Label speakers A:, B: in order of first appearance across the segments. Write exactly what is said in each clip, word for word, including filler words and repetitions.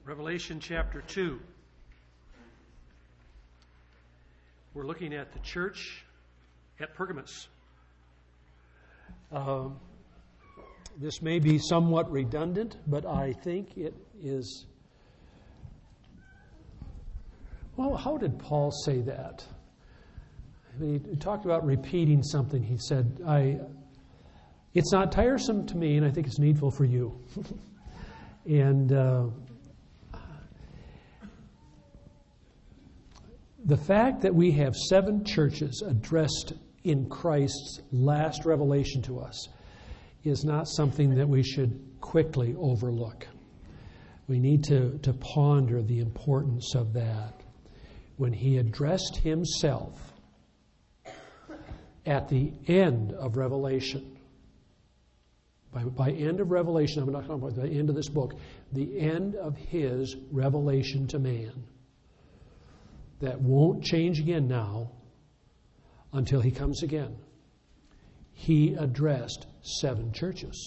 A: Revelation chapter two. We're looking at the church at Pergamos. Um, this may be somewhat redundant, but I think it is. Well, how did Paul say that? He talked about repeating something. He said, "I. It's not tiresome to me, and I think it's needful for you." and uh, the fact that we have seven churches addressed in Christ's last revelation to us is not something that we should quickly overlook. We need to, to ponder the importance of that. When he addressed himself at the end of Revelation, by, by end of Revelation, I'm not talking about the end of this book, the end of his revelation to man, that won't change again now until he comes again. He addressed seven churches.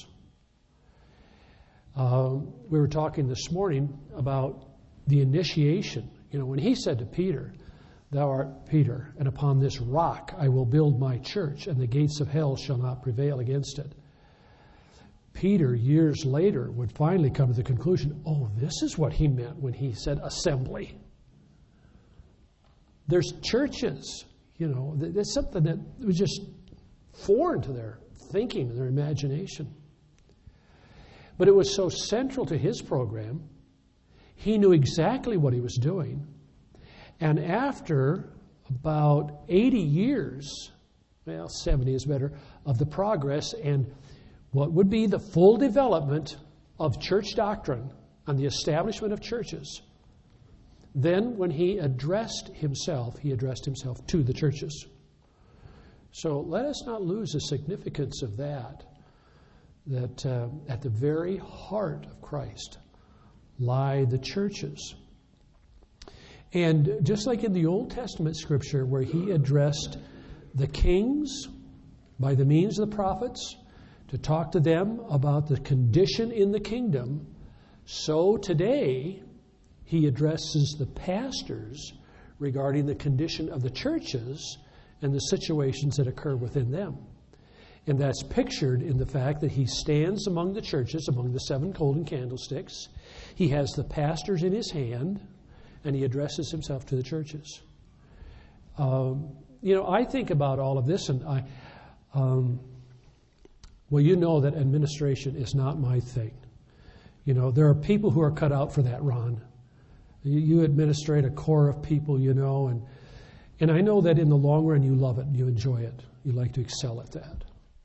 A: Um, we were talking this morning about the initiation. You know, when he said to Peter, "Thou art Peter, and upon this rock I will build my church, and the gates of hell shall not prevail against it." Peter, years later, would finally come to the conclusion, oh, this is what he meant when he said assembly. There's churches, you know, there's something that was just foreign to their thinking and their imagination. But it was so central to his program. He knew exactly what he was doing. And after about eighty years, well, seventy is better, of the progress and what would be the full development of church doctrine and the establishment of churches, then when he addressed himself, he addressed himself to the churches. So let us not lose the significance of that, that uh, at the very heart of Christ lie the churches. And just like in the Old Testament scripture where he addressed the kings by the means of the prophets to talk to them about the condition in the kingdom, so today he addresses the pastors regarding the condition of the churches and the situations that occur within them. And that's pictured in the fact that he stands among the churches, among the seven golden candlesticks. He has the pastors in his hand, and he addresses himself to the churches. Um, you know, I think about all of this, and I, um, well, you know that administration is not my thing. You know, there are people who are cut out for that, Ron. You, you administrate a core of people, you know, and and I know that in the long run you love it, and you enjoy it. You like to excel at that.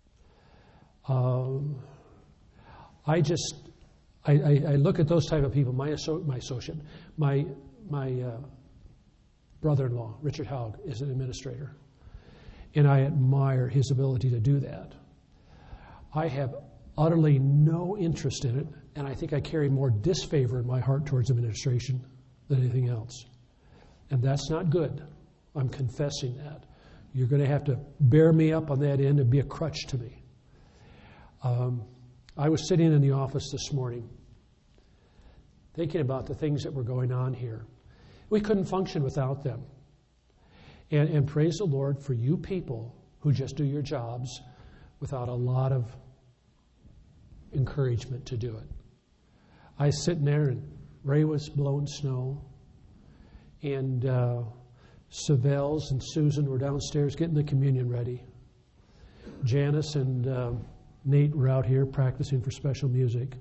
A: Um, I just, I, I, I look at those type of people. My asso- my associate, my my uh, brother-in-law, Richard Haug, is an administrator, and I admire his ability to do that. I have utterly no interest in it, and I think I carry more disfavor in my heart towards administration than anything else, and that's not good. I'm confessing that. You're going to have to bear me up on that end and be a crutch to me. Um, I was sitting in the office this morning thinking about the things that were going on here. We couldn't function without them. And, and praise the Lord for you people who just do your jobs without a lot of encouragement to do it. I was sitting there and Ray was blowing snow, and uh, Savels and Susan were downstairs getting the communion ready. Janice and uh, Nate were out here practicing for special music.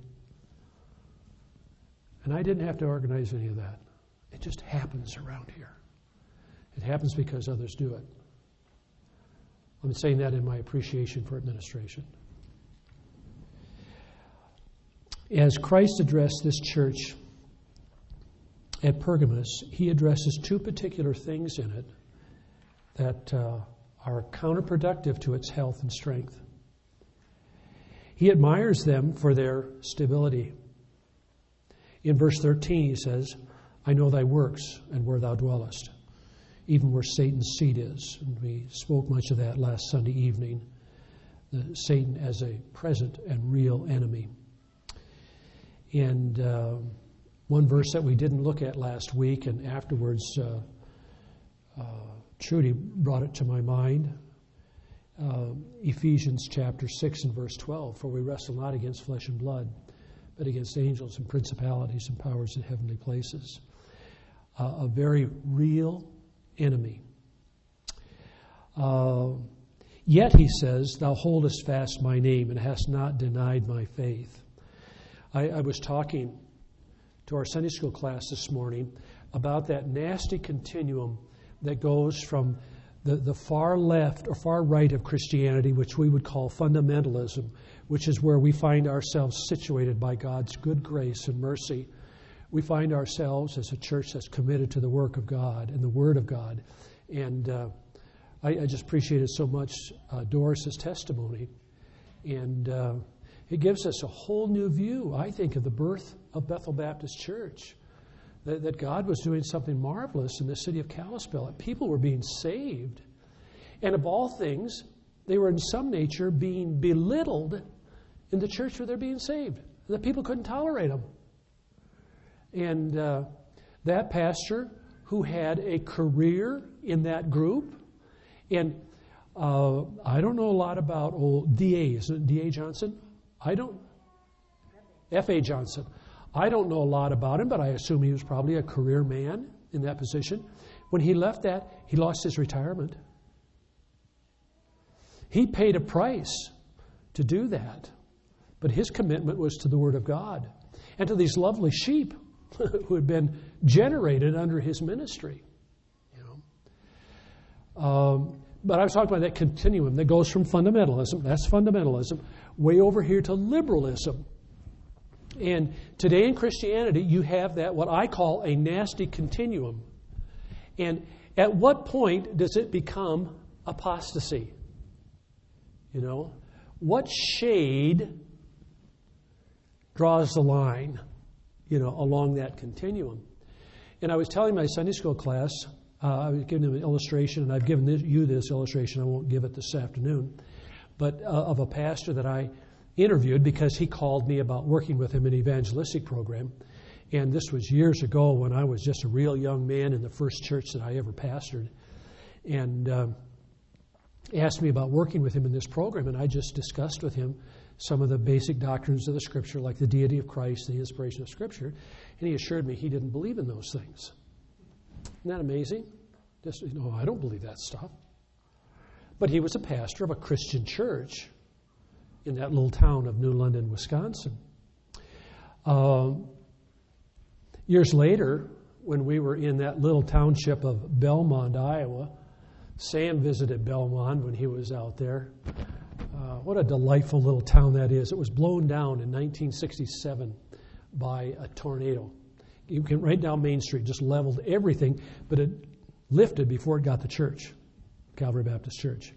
A: And I didn't have to organize any of that. It just happens around here. It happens because others do it. I'm saying that in my appreciation for administration. As Christ addressed this church at Pergamos, he addresses two particular things in it that uh, are counterproductive to its health and strength. He admires them for their stability. In verse thirteen, he says, "I know thy works and where thou dwellest, even where Satan's seat is." And we spoke much of that last Sunday evening, the Satan as a present and real enemy. And uh, one verse that we didn't look at last week, and afterwards uh, uh, Trudy brought it to my mind. Uh, Ephesians chapter six and verse twelve, for we wrestle not against flesh and blood, but against angels and principalities and powers in heavenly places. Uh, a very real enemy. Uh, yet, he says, thou holdest fast my name and hast not denied my faith. I, I was talking to our Sunday school class this morning about that nasty continuum that goes from the, the far left or far right of Christianity, which we would call fundamentalism, which is where we find ourselves situated by God's good grace and mercy. We find ourselves as a church that's committed to the work of God and the Word of God. And uh, I, I just appreciated so much uh, Doris's testimony. And uh, it gives us a whole new view, I think, of the birth of Bethel Baptist Church. That, that God was doing something marvelous in the city of Kalispell. That people were being saved. And of all things, they were in some nature being belittled in the church where they're being saved. The people couldn't tolerate them. And uh, that pastor who had a career in that group, and uh, I don't know a lot about old D A, isn't it D A Johnson? I don't, F A Johnson. I don't know a lot about him, but I assume he was probably a career man in that position. When he left that, he lost his retirement. He paid a price to do that, but his commitment was to the Word of God and to these lovely sheep who had been generated under his ministry. You know, um, but I was talking about that continuum that goes from fundamentalism, that's fundamentalism, way over here to liberalism. And today in Christianity, you have that, what I call a nasty continuum. And at what point does it become apostasy? You know, what shade draws the line, you know, along that continuum? And I was telling my Sunday school class, uh, I was giving them an illustration, and I've given this, you this illustration, I won't give it this afternoon, but uh, of a pastor that I interviewed because he called me about working with him in an evangelistic program. And this was years ago when I was just a real young man in the first church that I ever pastored. And um, asked me about working with him in this program, and I just discussed with him some of the basic doctrines of the Scripture, like the deity of Christ, the inspiration of Scripture, and he assured me he didn't believe in those things. Isn't that amazing? Just, you know, I don't believe that stuff. But he was a pastor of a Christian church in that little town of New London, Wisconsin. Um, years later, when we were in that little township of Belmont, Iowa, Sam visited Belmont when he was out there. Uh, what a delightful little town that is. It was blown down in nineteen sixty-seven by a tornado. You can right down Main Street, just leveled everything, but it lifted before it got to church, Calvary Baptist Church.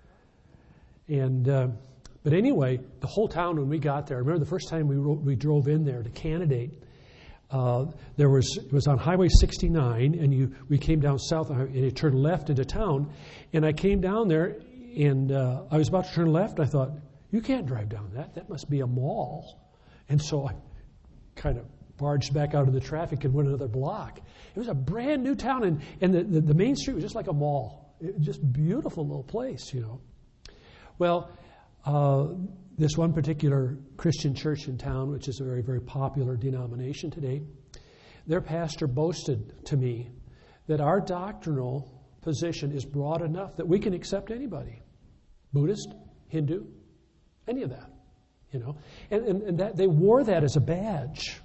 A: And uh, But anyway, the whole town, when we got there, I remember the first time we ro- we drove in there to candidate, uh, there was it was on Highway sixty-nine, and you we came down south, and you turned left into town, and I came down there, and uh, I was about to turn left, and I thought, you can't drive down that, that must be a mall. And so I kind of barged back out of the traffic and went another block. It was a brand new town, and, and the, the, the main street was just like a mall. It was just a beautiful little place, you know. Well, Uh, this one particular Christian church in town, which is a very, very popular denomination today, their pastor boasted to me that our doctrinal position is broad enough that we can accept anybody. Buddhist, Hindu, any of that, you know. And, and, and that they wore that as a badge.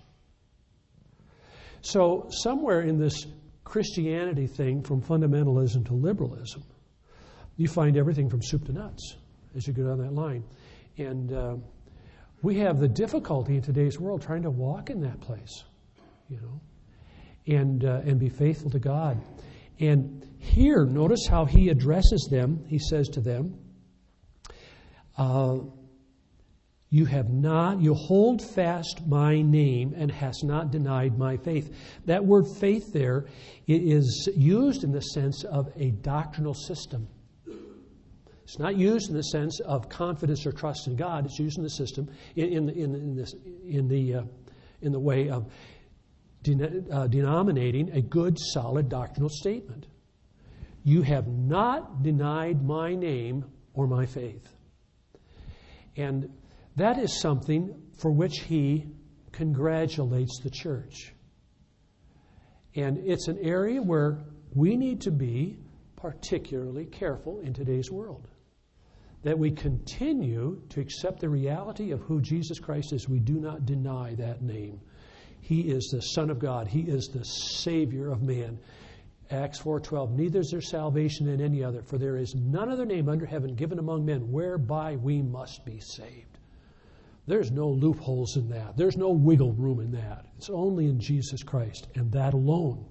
A: So somewhere in this Christianity thing, from fundamentalism to liberalism, you find everything from soup to nuts as you go down that line. And uh, we have the difficulty in today's world trying to walk in that place, you know, and uh, and be faithful to God. And here, notice how he addresses them. He says to them, uh, you have not, you hold fast my name and has not denied my faith. That word faith there is used in the sense of a doctrinal system. It's not used in the sense of confidence or trust in God. It's used in the system, in, in, in, in, this, in, the, uh, in the way of den- uh, denominating a good, solid doctrinal statement. You have not denied my name or my faith. And that is something for which he congratulates the church. And it's an area where we need to be particularly careful in today's world. That we continue to accept the reality of who Jesus Christ is. We do not deny that name. He is the Son of God. He is the Savior of man. Acts four twelve, neither is there salvation in any other, for there is none other name under heaven given among men whereby we must be saved. There's no loopholes in that. There's no wiggle room in that. It's only in Jesus Christ, and that alone.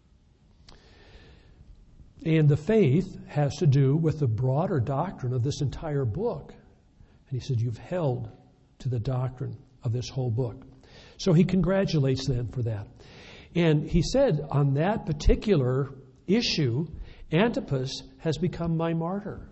A: And the faith has to do with the broader doctrine of this entire book. And he said, you've held to the doctrine of this whole book. So he congratulates them for that. And he said, on that particular issue, Antipas has become my martyr.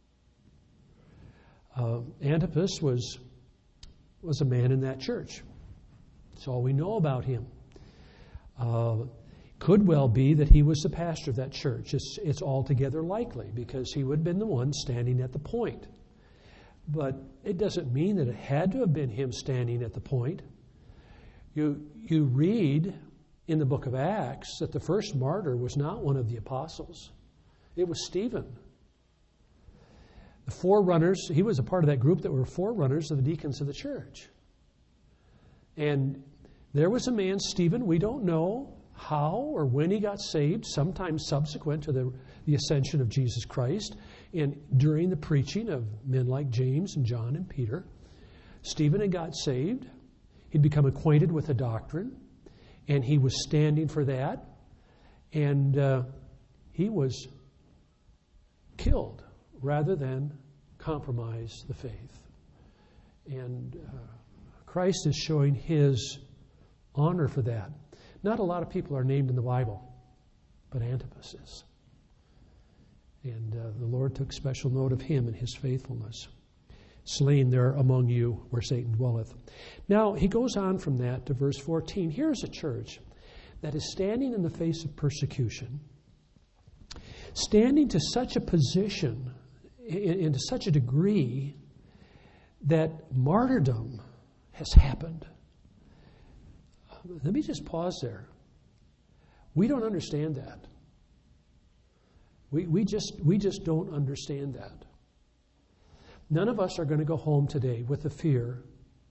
A: Uh, Antipas was, was a man in that church. That's all we know about him. Uh, could well be that he was the pastor of that church. It's, it's altogether likely because he would have been the one standing at the point. But it doesn't mean that it had to have been him standing at the point. You, you read in the book of Acts that the first martyr was not one of the apostles. It was Stephen. The forerunners, he was a part of that group that were forerunners of the deacons of the church. And there was a man, Stephen, we don't know how or when he got saved, sometime subsequent to the, the ascension of Jesus Christ, and during the preaching of men like James and John and Peter. Stephen had got saved. He'd become acquainted with the doctrine, and he was standing for that, and uh, he was killed rather than compromise the faith. And uh, Christ is showing his honor for that. Not a lot of people are named in the Bible, but Antipas is. And uh, the Lord took special note of him and his faithfulness. Slain there among you where Satan dwelleth. Now, he goes on from that to verse fourteen. Here's a church that is standing in the face of persecution, standing to such a position, into such a degree, that martyrdom has happened. Let me just pause there. We don't understand that. We, we just we just don't understand that. None of us are going to go home today with the fear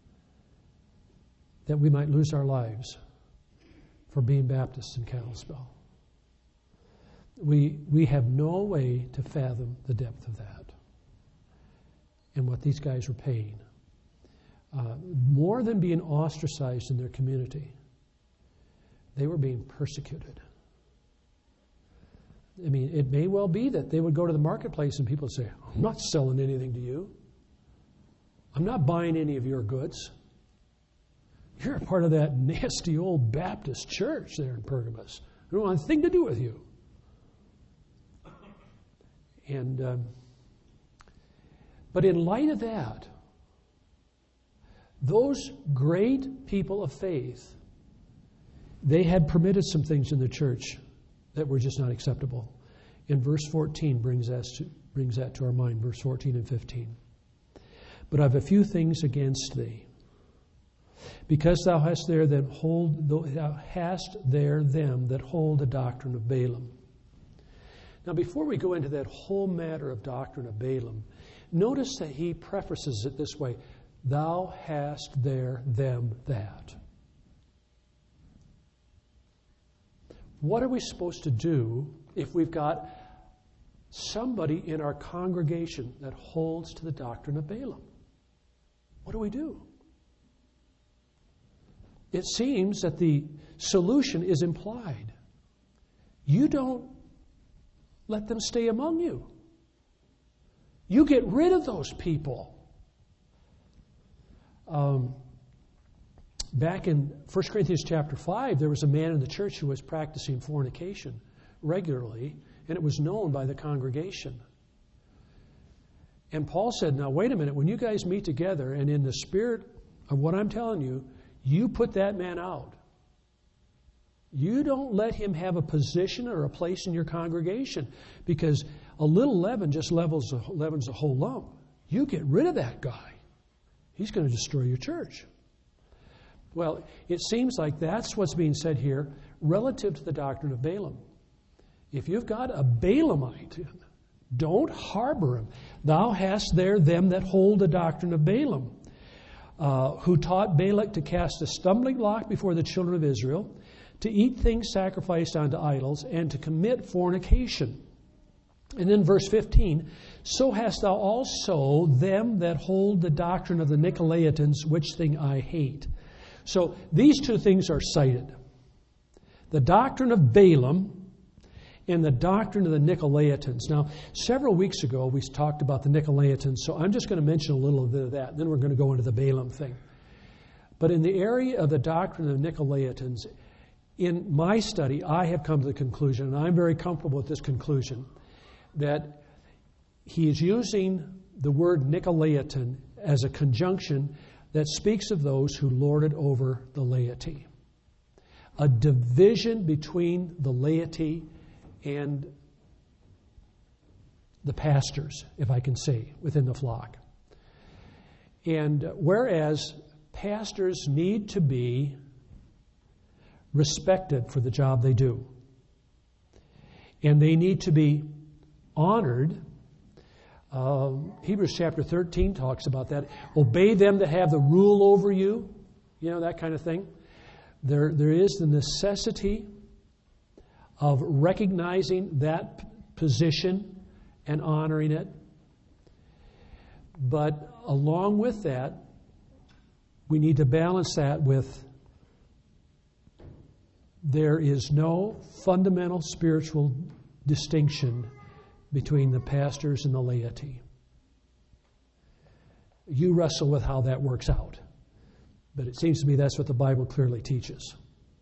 A: that we might lose our lives for being Baptists in Kalispell. We, we have no way to fathom the depth of that and what these guys were paying. Uh, more than being ostracized in their community, they were being persecuted. I mean, it may well be that they would go to the marketplace and people would say, I'm not selling anything to you. I'm not buying any of your goods. You're a part of that nasty old Baptist church there in Pergamos. I don't want anything to do with you. And, um, but in light of that, those great people of faith, they had permitted some things in the church that were just not acceptable. And verse fourteen brings us to, brings that to our mind, verse fourteen and fifteen. But I have a few things against thee, because thou hast there that hold thou hast there them that hold the doctrine of Balaam. Now, before we go into that whole matter of doctrine of Balaam, notice that he prefaces it this way: thou hast there them that. What are we supposed to do if we've got somebody in our congregation that holds to the doctrine of Balaam? What do we do? It seems that the solution is implied. You don't let them stay among you. You get rid of those people. Um, back in First Corinthians chapter five, there was a man in the church who was practicing fornication regularly, and it was known by the congregation. And Paul said, now wait a minute, when you guys meet together and in the spirit of what I'm telling you, you put that man out. You don't let him have a position or a place in your congregation, because a little leaven just levels, leavens a whole lump. You get rid of that guy, he's going to destroy your church. Well, it seems like that's what's being said here relative to the doctrine of Balaam. If you've got a Balaamite, don't harbor him. Thou hast there them that hold the doctrine of Balaam, uh, who taught Balak to cast a stumbling block before the children of Israel, to eat things sacrificed unto idols, and to commit fornication. And then verse fifteen, so hast thou also them that hold the doctrine of the Nicolaitans, which thing I hate. So these two things are cited. The doctrine of Balaam and the doctrine of the Nicolaitans. Now, several weeks ago we talked about the Nicolaitans, so I'm just going to mention a little bit of that, and then we're going to go into the Balaam thing. But in the area of the doctrine of the Nicolaitans, in my study, I have come to the conclusion, and I'm very comfortable with this conclusion, that he is using the word Nicolaitan as a conjunction that speaks of those who lord it over the laity. A division between the laity and the pastors, if I can say, within the flock. And whereas pastors need to be respected for the job they do, and they need to be honored. Um, Hebrews chapter thirteen talks about that. Obey them that have the rule over you, you know, that kind of thing. There, there is the necessity of recognizing that position and honoring it. But along with that, we need to balance that with there is no fundamental spiritual distinction between the pastors and the laity. You wrestle with how that works out. But it seems to me that's what the Bible clearly teaches.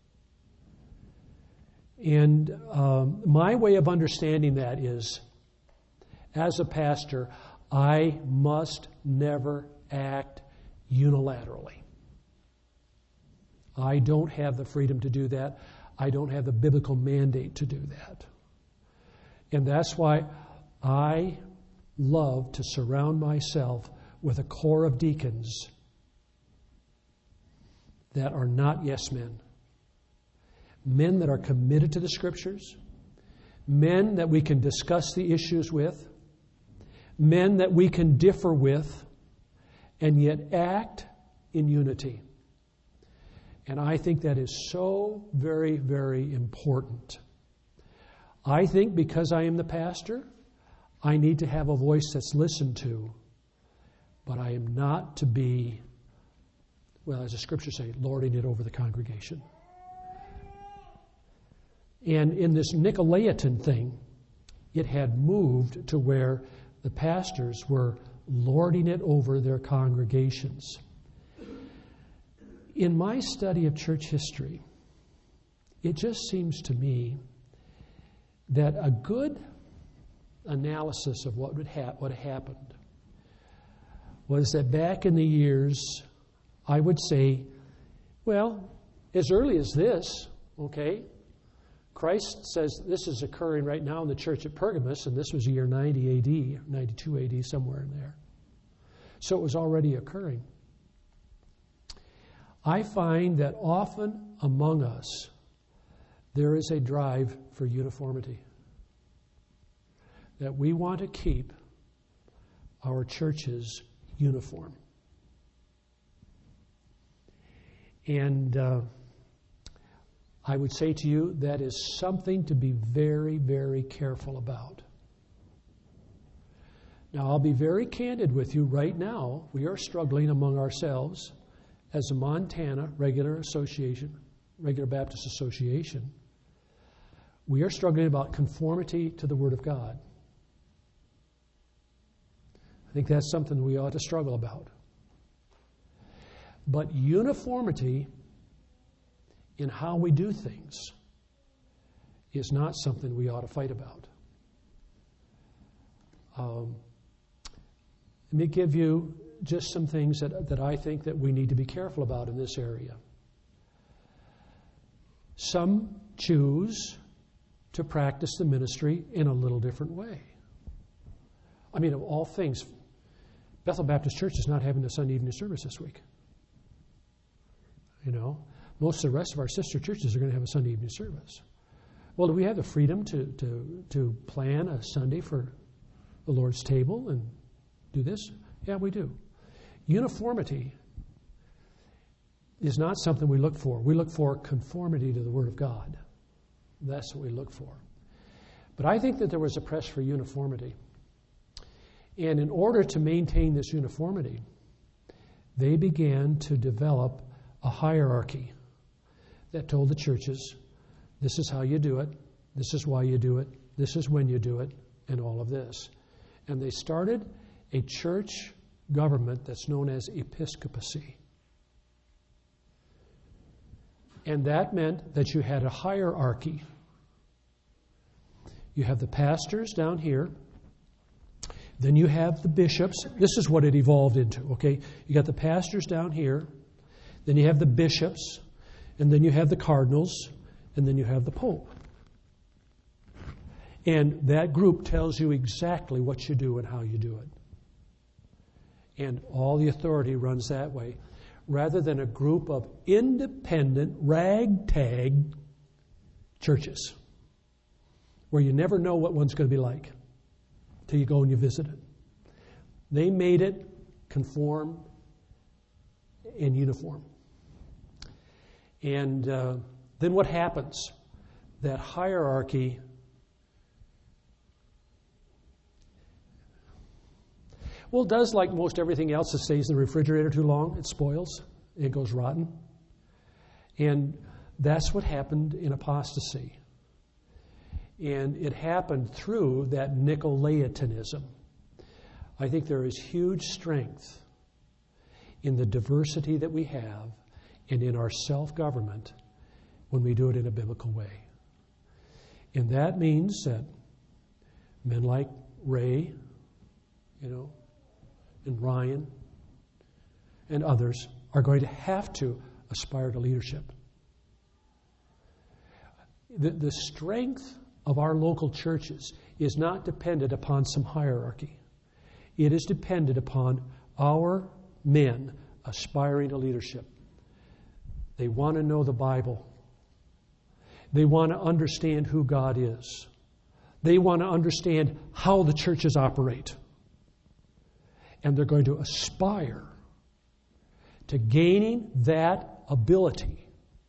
A: And um, my way of understanding that is, as a pastor, I must never act unilaterally. I don't have the freedom to do that. I don't have the biblical mandate to do that. And that's why I love to surround myself with a corps of deacons that are not yes men. Men that are committed to the Scriptures. Men that we can discuss the issues with. Men that we can differ with, and yet act in unity. And I think that is so very, very important. I think because I am the pastor, I need to have a voice that's listened to, but I am not to be, well, as the Scriptures say, lording it over the congregation. And in this Nicolaitan thing, it had moved to where the pastors were lording it over their congregations. In my study of church history, it just seems to me that a good analysis of what would ha- what happened was that back in the years, I would say, well, as early as this, okay, Christ says this is occurring right now in the church at Pergamos, and this was year ninety A D, ninety-two A D, somewhere in there. So it was already occurring. I find that often among us, there is a drive for uniformity. That we want to keep our churches uniform. And uh, I would say to you, that is something to be very, very careful about. Now, I'll be very candid with you right now. We are struggling among ourselves as a Montana Regular Association, Regular Baptist Association. We are struggling about conformity to the Word of God. I think that's something we ought to struggle about. But uniformity in how we do things is not something we ought to fight about. Um, let me give you just some things that, that I think that we need to be careful about in this area. Some choose to practice the ministry in a little different way. I mean, of all things, Bethel Baptist Church is not having a Sunday evening service this week. You know, most of the rest of our sister churches are going to have a Sunday evening service. Well, do we have the freedom to, to, to plan a Sunday for the Lord's table and do this? Yeah, we do. Uniformity is not something we look for. We look for conformity to the Word of God. That's what we look for. But I think that there was a press for uniformity. And in order to maintain this uniformity, they began to develop a hierarchy that told the churches, this is how you do it, this is why you do it, this is when you do it, and all of this. And they started a church government that's known as episcopacy. And that meant that you had a hierarchy. You have the pastors down here. Then you have the bishops. This is what it evolved into, okay? You got the pastors down here. Then you have the bishops. And then you have the cardinals. And then you have the pope. And that group tells you exactly what you do and how you do it. And all the authority runs that way, rather than a group of independent, ragtag churches where you never know what one's going to be like till you go and you visit it. They made it conform and uniform. And uh, then what happens? That hierarchy well, it does like most everything else that stays in the refrigerator too long. It spoils. It goes rotten. And that's what happened in apostasy. And it happened through that Nicolaitanism. I think there is huge strength in the diversity that we have and in our self-government when we do it in a biblical way. And that means that men like Ray, you know, and Ryan and others are going to have to aspire to leadership. The, the strength of our local churches is not dependent upon some hierarchy. It is dependent upon our men aspiring to leadership. They want to know the Bible. They want to understand who God is. They want to understand how the churches operate. And they're going to aspire to gaining that ability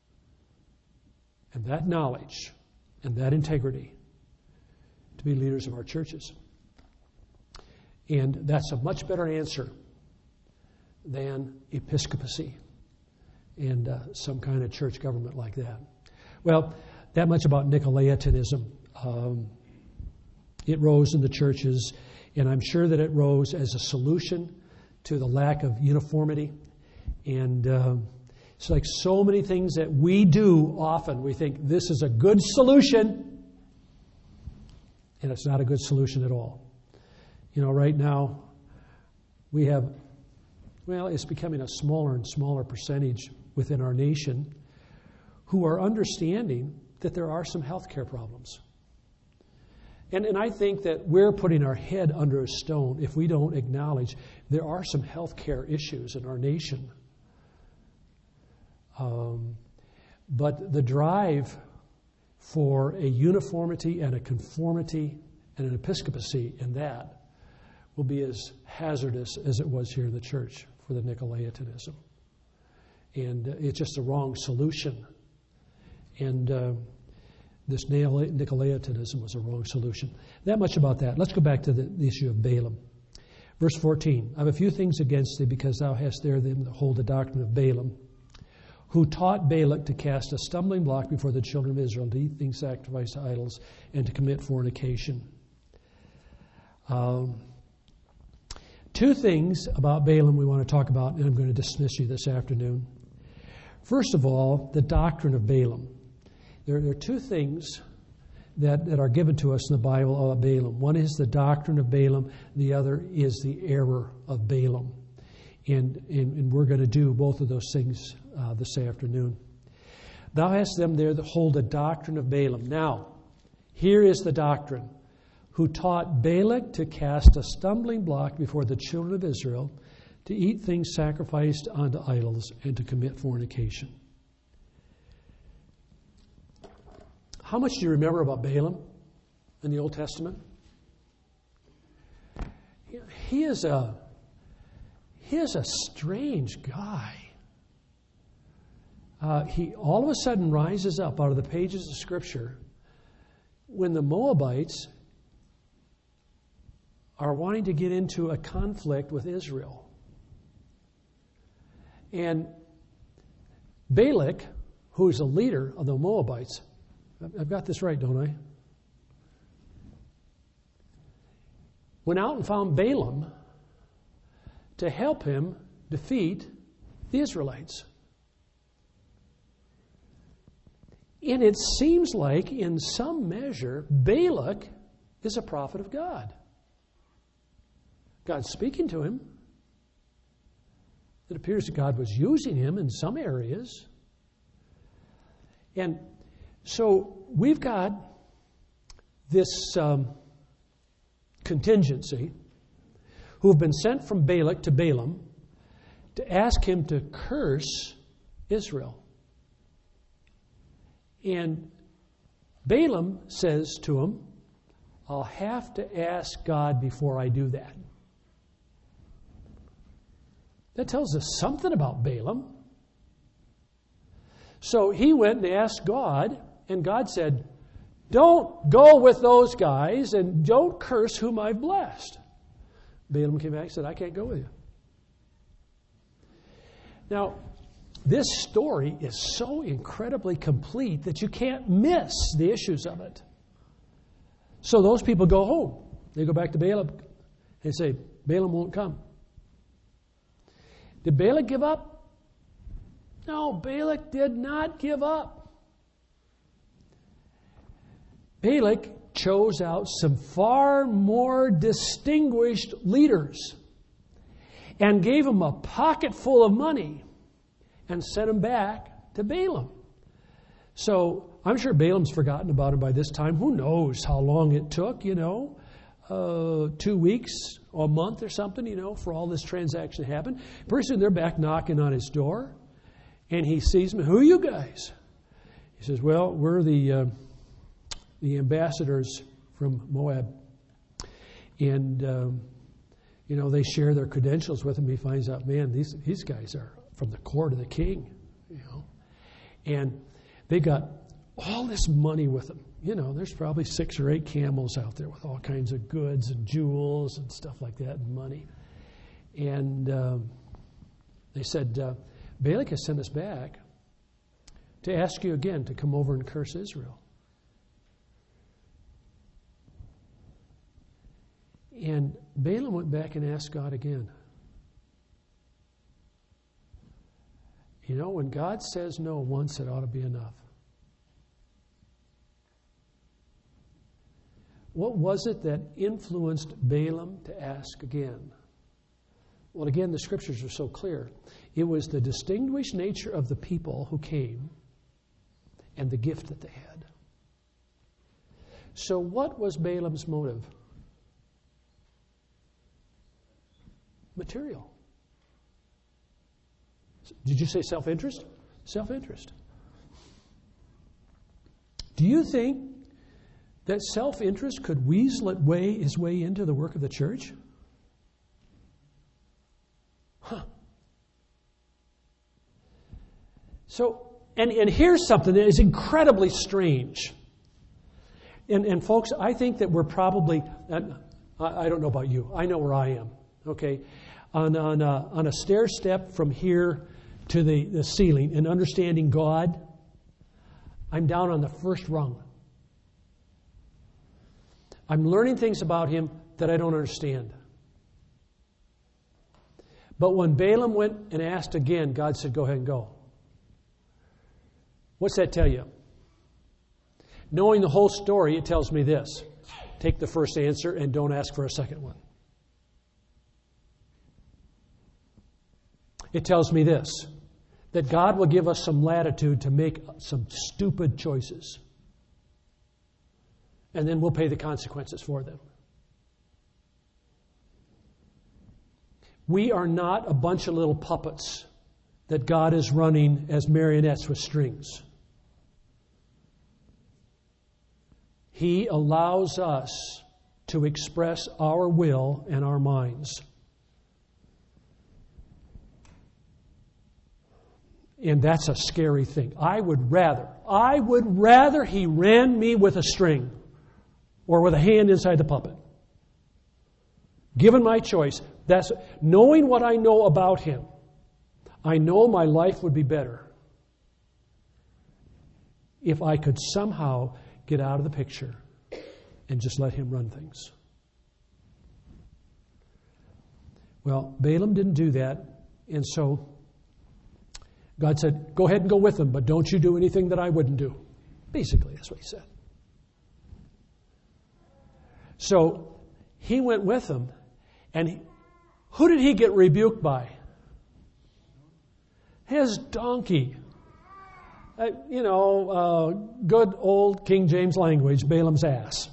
A: and that knowledge and that integrity to be leaders of our churches. And that's a much better answer than episcopacy and uh, some kind of church government like that. Well, that much about Nicolaitanism. Um, it rose in the churches, and I'm sure that it rose as a solution to the lack of uniformity. And uh, it's like so many things that we do often. We think this is a good solution, and it's not a good solution at all. You know, right now, we have, well, it's becoming a smaller and smaller percentage within our nation who are understanding that there are some health care problems. And, and I think that we're putting our head under a stone if we don't acknowledge there are some health care issues in our nation. Um, but the drive for a uniformity and a conformity and an episcopacy in that will be as hazardous as it was here in the church for the Nicolaitanism. And uh, it's just the wrong solution. And uh, this Nicolaitanism was a wrong solution. That much about that. Let's go back to the, the issue of Balaam. Verse fourteen, I have a few things against thee, because thou hast there them that hold the doctrine of Balaam, who taught Balak to cast a stumbling block before the children of Israel, to eat things sacrificed to idols, and to commit fornication. Um, two things about Balaam we want to talk about, and I'm going to dismiss you this afternoon. First of all, the doctrine of Balaam. There, there are two things that, that are given to us in the Bible about Balaam. One is the doctrine of Balaam. The other is the error of Balaam. And, and, and we're going to do both of those things uh, this afternoon. Thou hast them there that hold the doctrine of Balaam. Now, here is the doctrine. Who taught Balak to cast a stumbling block before the children of Israel, to eat things sacrificed unto idols, and to commit fornication. How much do you remember about Balaam in the Old Testament? He is a, he is a strange guy. Uh, he all of a sudden rises up out of the pages of Scripture when the Moabites are wanting to get into a conflict with Israel. And Balak, who is a leader of the Moabites, I've got this right, don't I? Went out and found Balaam to help him defeat the Israelites. And it seems like, in some measure, Balak is a prophet of God. God's speaking to him. It appears that God was using him in some areas. And so we've got this um, contingency who have been sent from Balak to Balaam to ask him to curse Israel. And Balaam says to him, I'll have to ask God before I do that. That tells us something about Balaam. So he went and asked God, and God said, don't go with those guys and don't curse whom I've blessed. Balaam came back and said, I can't go with you. Now, this story is so incredibly complete that you can't miss the issues of it. So those people go home. They go back to Balaam and say, Balaam won't come. Did Balak give up? No, Balak did not give up. Balak chose out some far more distinguished leaders and gave them a pocket full of money and sent them back to Balaam. So I'm sure Balaam's forgotten about him by this time. Who knows how long it took, you know, uh, two weeks or a month or something, you know, for all this transaction to happen. Pretty soon they're back knocking on his door, and he sees them. Who are you guys? He says, well, we're the uh, the ambassadors from Moab. And, um, you know, they share their credentials with him. He finds out, man, these these guys are from the court of the king, you know. And they got all this money with them. You know, there's probably six or eight camels out there with all kinds of goods and jewels and stuff like that and money. And um, they said, uh, Balak has sent us back to ask you again to come over and curse Israel. And Balaam went back and asked God again. You know, when God says no once, it ought to be enough. What was it that influenced Balaam to ask again? Well, again, the scriptures are so clear. It was the distinguished nature of the people who came and the gift that they had. So what was Balaam's motive? Material. Did you say self-interest? Self-interest. Do you think that self-interest could weasel its way, his way into the work of the church? Huh. So, and, and here's something that is incredibly strange. And, and folks, I think that we're probably, I, I don't know about you, I know where I am, okay? On, on, a, on a stair step from here to the, the ceiling and understanding God, I'm down on the first rung. I'm learning things about him that I don't understand. But when Balaam went and asked again, God said, go ahead and go. What's that tell you? Knowing the whole story, it tells me this. Take the first answer and don't ask for a second one. It tells me this. that God will give us some latitude to make some stupid choices. And then we'll pay the consequences for them. We are not a bunch of little puppets that God is running as marionettes with strings. He allows us to express our will and our minds. And that's a scary thing. I would rather, I would rather He ran me with a string or with a hand inside the puppet. Given my choice, that's knowing what I know about Him, I know my life would be better if I could somehow get out of the picture and just let Him run things. Well, Balaam didn't do that, and so God said, go ahead and go with them, but don't you do anything that I wouldn't do. Basically, that's what He said. So he went with them, and he, who did he get rebuked by? His donkey. Uh, you know, uh, good old King James language, Balaam's ass.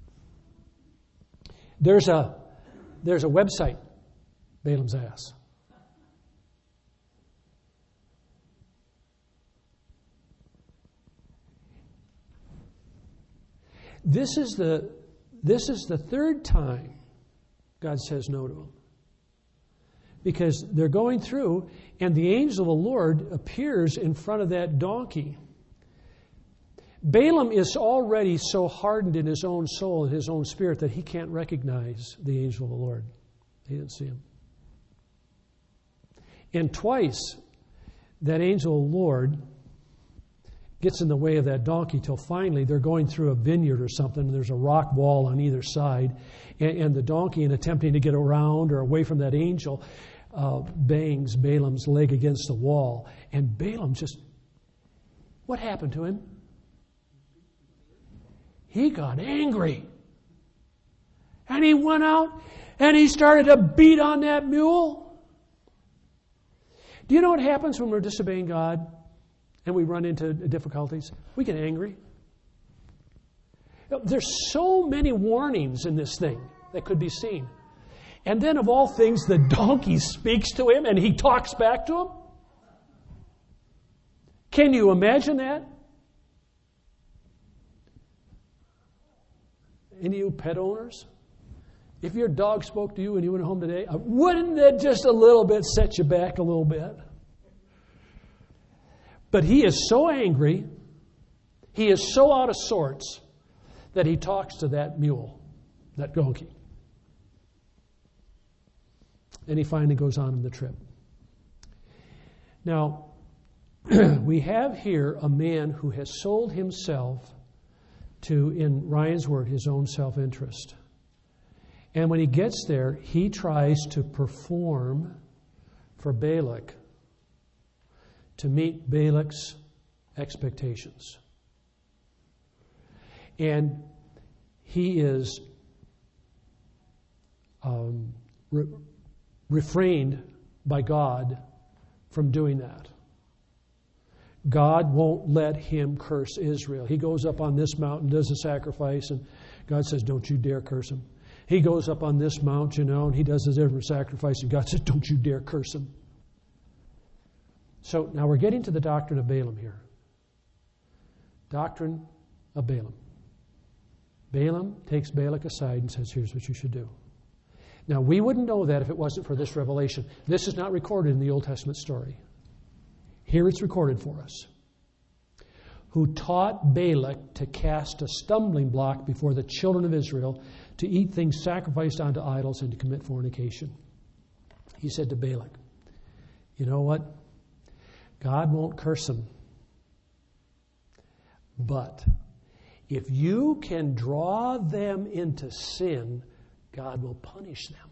A: There's a there's a website, Balaam's ass. This is the this is the third time God says no to him. Because they're going through, and the angel of the Lord appears in front of that donkey. Balaam is already so hardened in his own soul and his own spirit that he can't recognize the angel of the Lord. He didn't see him. And twice, that angel of the Lord gets in the way of that donkey till finally they're going through a vineyard or something, and there's a rock wall on either side, and, and the donkey, in attempting to get around or away from that angel, uh, bangs Balaam's leg against the wall. And Balaam just, what happened to him? He got angry. And he went out and he started to beat on that mule. Do you know what happens when we're disobeying God and we run into difficulties? We get angry. There's so many warnings in this thing that could be seen. And then of all things, the donkey speaks to him and he talks back to him. Can you imagine that? Any of you pet owners? If your dog spoke to you and you went home today, wouldn't that just a little bit set you back a little bit? But he is so angry, he is so out of sorts, that he talks to that mule, that donkey. And he finally goes on in the trip. Now, we have here a man who has sold himself to, in Ryan's word, his own self-interest. And when he gets there, he tries to perform for Balak to meet Balak's expectations. And he is um, re- refrained by God from doing that. God won't let him curse Israel. He goes up on this mountain, does a sacrifice, and God says, don't you dare curse him. He goes up on this mount, you know, and he does his every sacrifice, and God says, don't you dare curse him. So now we're getting to the doctrine of Balaam here. Doctrine of Balaam. Balaam takes Balak aside and says, here's what you should do. Now, we wouldn't know that if it wasn't for this revelation. This is not recorded in the Old Testament story. Here it's recorded for us. Who taught Balak to cast a stumbling block before the children of Israel, to eat things sacrificed unto idols, and to commit fornication. He said to Balak, you know what? God won't curse them. But if you can draw them into sin, God will punish them.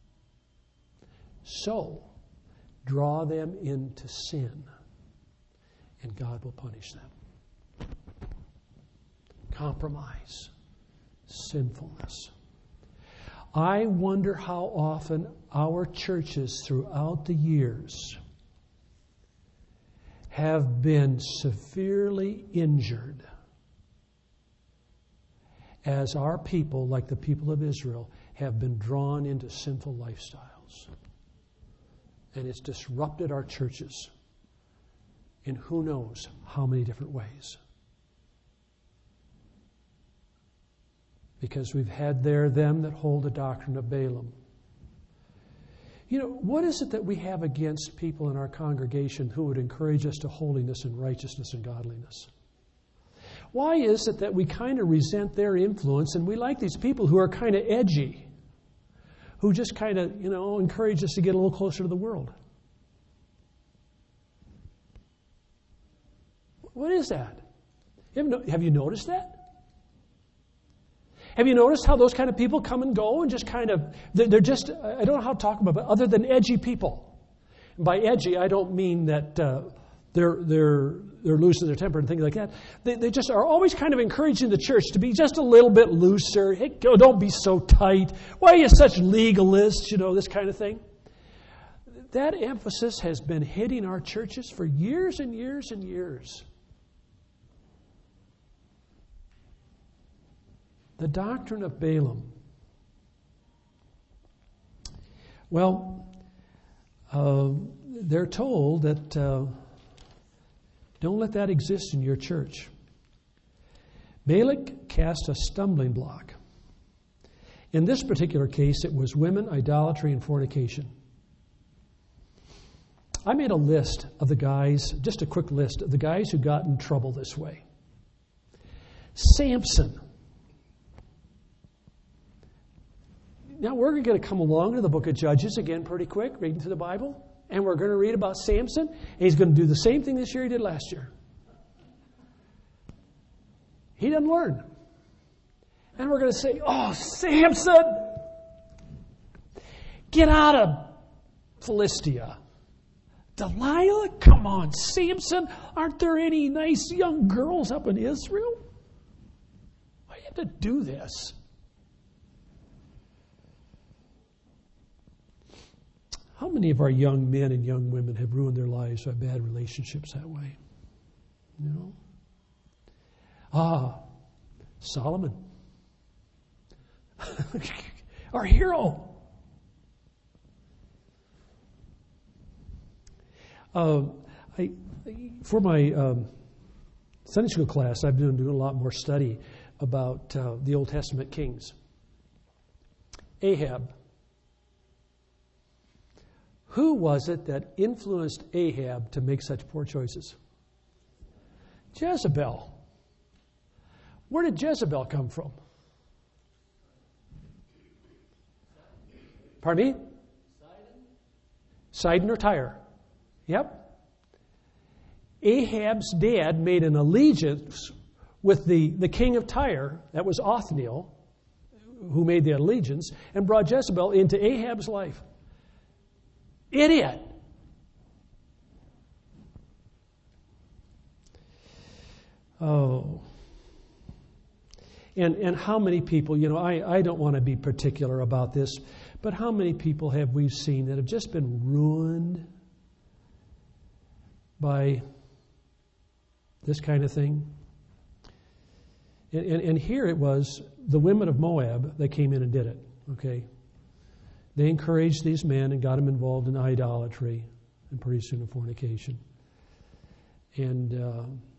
A: So, draw them into sin, and God will punish them. Compromise. Sinfulness. I wonder how often our churches throughout the years have been severely injured as our people, like the people of Israel, have been drawn into sinful lifestyles. And it's disrupted our churches in who knows how many different ways. Because we've had there them that hold the doctrine of Balaam. You know, what is it that we have against people in our congregation who would encourage us to holiness and righteousness and godliness? Why is it that we kind of resent their influence and we like these people who are kind of edgy, who just kind of, you know, encourage us to get a little closer to the world? What is that? Have you noticed that? Have you noticed how those kind of people come and go and just kind of, they're just, I don't know how to talk about it, but other than edgy people. And by edgy, I don't mean that uh, they're they're they're losing their temper and things like that. They, they just are always kind of encouraging the church to be just a little bit looser. Hey, go, don't be so tight. Why are you such legalists? You know, this kind of thing. That emphasis has been hitting our churches for years and years and years. The doctrine of Balaam. Well, uh, they're told that uh, don't let that exist in your church. Balak cast a stumbling block. In this particular case, it was women, idolatry, and fornication. I made a list of the guys, just a quick list of the guys who got in trouble this way. Samson. Now, we're going to come along to the book of Judges again pretty quick, reading through the Bible. And we're going to read about Samson. And he's going to do the same thing this year he did last year. He doesn't learn. And we're going to say, oh, Samson, get out of Philistia. Delilah, come on, Samson. Aren't there any nice young girls up in Israel? Why do you have to do this? How many of our young men and young women have ruined their lives by bad relationships that way? You know? Ah, Solomon. Our hero. Uh, I, for my um, Sunday school class, I've been doing a lot more study about uh, the Old Testament kings. Ahab. Who was it that influenced Ahab to make such poor choices? Jezebel. Where did Jezebel come from? Pardon me? Sidon. Sidon or Tyre. Yep. Ahab's dad made an allegiance with the, the king of Tyre, that was Othniel, who made the allegiance, and brought Jezebel into Ahab's life. Idiot. Oh. And and how many people, you know, I, I don't want to be particular about this, but how many people have we seen that have just been ruined by this kind of thing? And, and, and here it was the women of Moab that came in and did it, okay? They encouraged these men and got them involved in idolatry and pretty soon in fornication. And uh,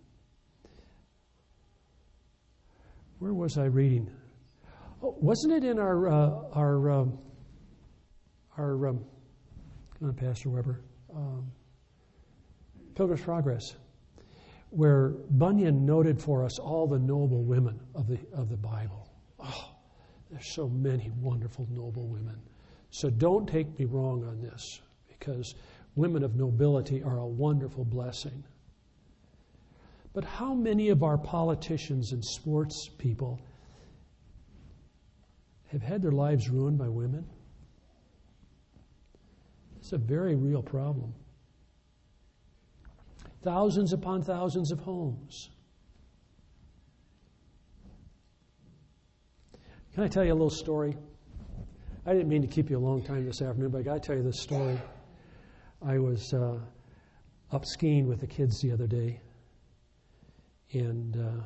A: where was I reading? Oh, wasn't it in our uh, our um, our um, come on, Pastor Weber, um, Pilgrim's Progress, where Bunyan noted for us all the noble women of the of the Bible? Oh, there's so many wonderful noble women. So don't take me wrong on this, because women of nobility are a wonderful blessing. But how many of our politicians and sports people have had their lives ruined by women? It's a very real problem. Thousands upon thousands of homes. Can I tell you a little story? I didn't mean to keep you a long time this afternoon, but I got to tell you this story. I was uh, up skiing with the kids the other day, and uh,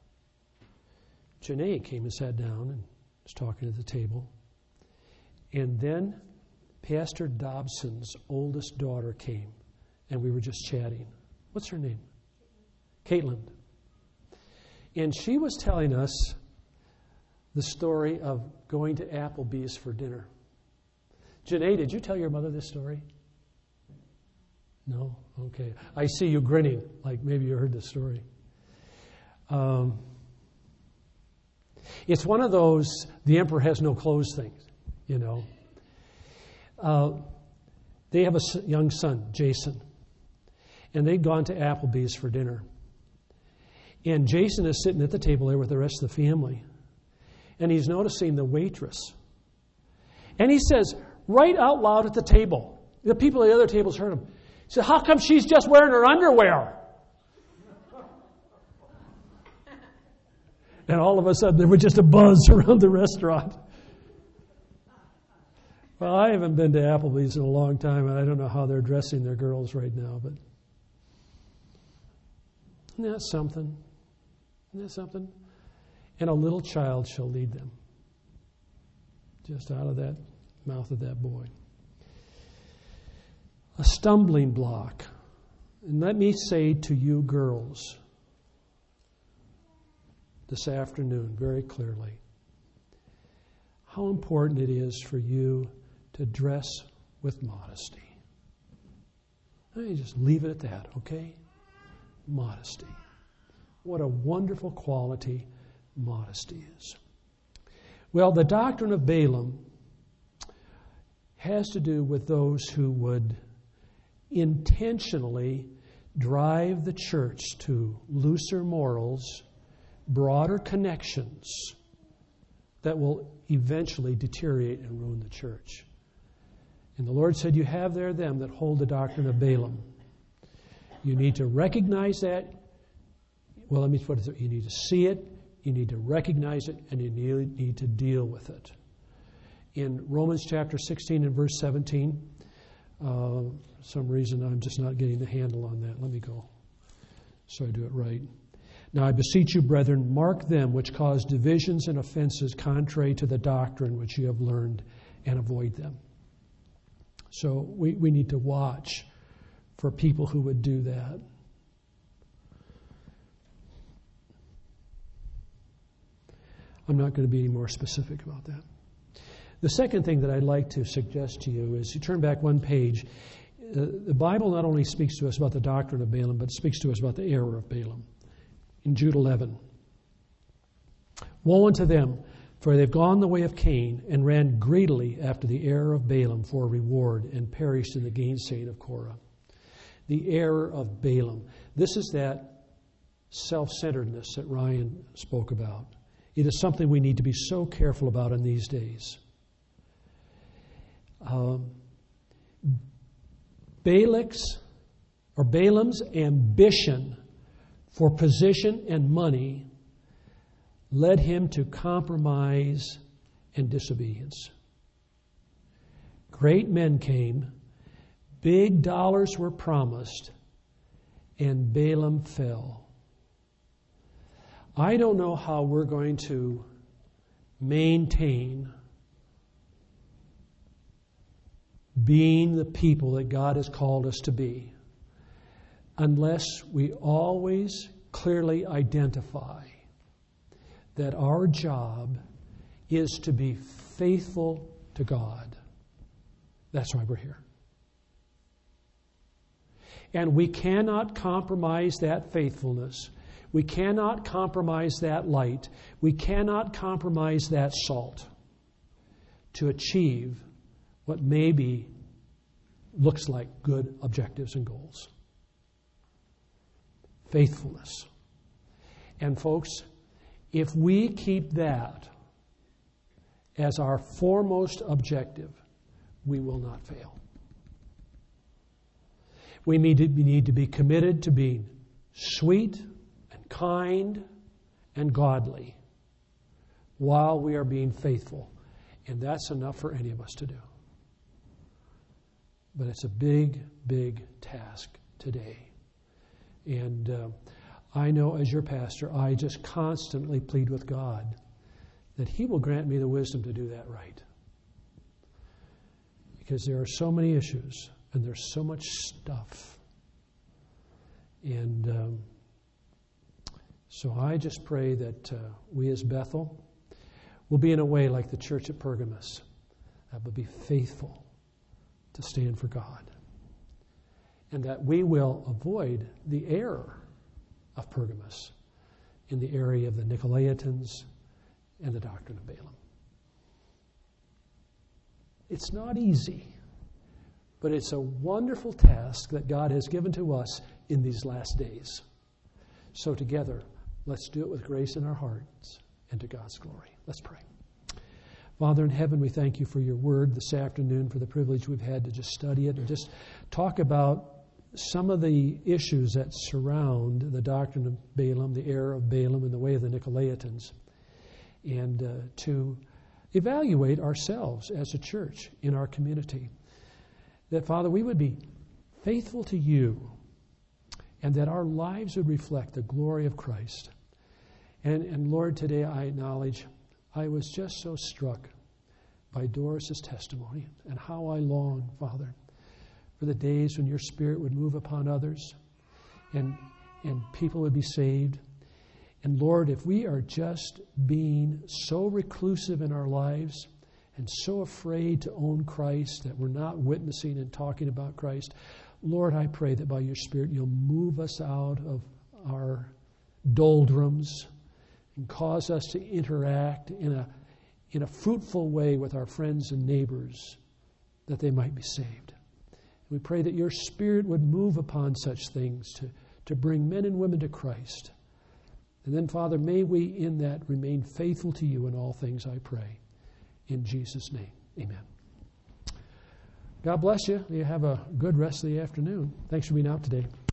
A: Janae came and sat down and was talking at the table. And then Pastor Dobson's oldest daughter came, and we were just chatting. What's her name? Caitlin. And she was telling us the story of going to Applebee's for dinner. Janae, did you tell your mother this story? No? Okay. I see you grinning, like maybe you heard this story. Um, it's one of those, the emperor has no clothes things, you know. Uh, they have a young son, Jason, and they'd gone to Applebee's for dinner. And Jason is sitting at the table there with the rest of the family, and he's noticing the waitress. And he says, right out loud at the table, the people at the other tables heard him, he said, how come she's just wearing her underwear? And all of a sudden, there was just a buzz around the restaurant. Well, I haven't been to Applebee's in a long time, and I don't know how they're dressing their girls right now, but isn't that something? Isn't that something? And a little child shall lead them. Just out of that mouth of that boy. A stumbling block. And let me say to you girls this afternoon very clearly how important it is for you to dress with modesty. Let me just leave it at that, okay? Modesty. What a wonderful quality modesty is. Well, the doctrine of Balaam has to do with those who would intentionally drive the church to looser morals, broader connections that will eventually deteriorate and ruin the church. And the Lord said, you have there them that hold the doctrine of Balaam. You need to recognize that. Well, let me put it, you need to see it, you need to recognize it, and you need to deal with it. In Romans chapter sixteen and verse seventeen, uh, for some reason I'm just not getting the handle on that. Let me go so I do it right. Now I beseech you, brethren, mark them which cause divisions and offenses contrary to the doctrine which you have learned, and avoid them. So we, we need to watch for people who would do that. I'm not going to be any more specific about that. The second thing that I'd like to suggest to you is you turn back one page. Uh, the Bible not only speaks to us about the doctrine of Balaam, but speaks to us about the error of Balaam. In Jude eleven, woe unto them, for they've gone the way of Cain, and ran greedily after the error of Balaam for a reward, and perished in the gainsaying of Korah. The error of Balaam. This is that self-centeredness that Ryan spoke about. It is something we need to be so careful about in these days. Um, Balak's or Balaam's ambition for position and money led him to compromise and disobedience. Great men came, big dollars were promised, and Balaam fell. I don't know how we're going to maintain being the people that God has called us to be unless we always clearly identify that our job is to be faithful to God. That's why we're here. And we cannot compromise that faithfulness. We cannot compromise that light. We cannot compromise that salt to achieve what maybe looks like good objectives and goals. Faithfulness. And folks, if we keep that as our foremost objective, we will not fail. We need to, we need to be committed to being sweet and kind and godly while we are being faithful. And that's enough for any of us to do. But it's a big, big task today. And uh, I know as your pastor, I just constantly plead with God that He will grant me the wisdom to do that right. Because there are so many issues and there's so much stuff. And um, so I just pray that uh, we as Bethel will be in a way like the church at Pergamos, that will be faithful to stand for God. And that we will avoid the error of Pergamos in the area of the Nicolaitans and the doctrine of Balaam. It's not easy, but it's a wonderful task that God has given to us in these last days. So together, let's do it with grace in our hearts and to God's glory. Let's pray. Father in heaven, we thank you for your word this afternoon, for the privilege we've had to just study it and just talk about some of the issues that surround the doctrine of Balaam, the error of Balaam, and the way of the Nicolaitans, and uh, to evaluate ourselves as a church in our community. That, Father, we would be faithful to you and that our lives would reflect the glory of Christ. And, and Lord, today I acknowledge I was just so struck by Doris's testimony and how I long, Father, for the days when your Spirit would move upon others and, and people would be saved. And Lord, if we are just being so reclusive in our lives and so afraid to own Christ that we're not witnessing and talking about Christ, Lord, I pray that by your Spirit you'll move us out of our doldrums and cause us to interact in a, in a fruitful way with our friends and neighbors that they might be saved. We pray that your Spirit would move upon such things to, to bring men and women to Christ. And then, Father, may we in that remain faithful to you in all things, I pray. In Jesus' name, amen. God bless you. You have a good rest of the afternoon. Thanks for being out today.